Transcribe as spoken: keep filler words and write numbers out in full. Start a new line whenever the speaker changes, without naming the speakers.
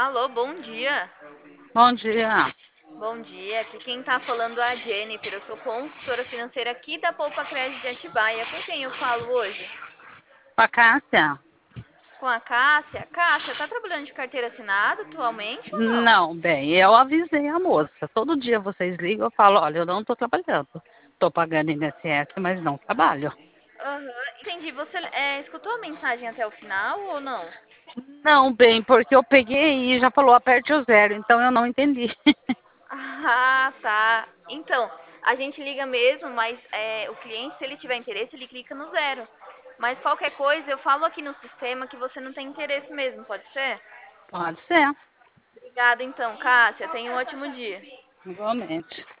Alô, bom dia.
Bom dia.
Bom dia. Aqui quem tá falando é a Jennifer. Eu sou consultora financeira aqui da Poupa Crédito de Atibaia. Com quem eu falo hoje?
Com a Cássia?
Com a Cássia. Cássia, tá trabalhando de carteira assinada atualmente ou não?
Não, bem, eu avisei a moça. Todo dia vocês ligam, eu falo, olha, eu não estou trabalhando. Estou pagando I N S S, mas não trabalho.
Aham, entendi. Você é, escutou a mensagem até o final ou não?
Não, bem, porque eu peguei e já falou aperte o zero, então eu não entendi.
Ah, tá. Então, a gente liga mesmo, mas é, o cliente, se ele tiver interesse, ele clica no zero. Mas qualquer coisa, eu falo aqui no sistema que você não tem interesse mesmo, pode ser?
Pode ser,
Obrigada então, Cássia. Tenha um ótimo dia.
igualmente.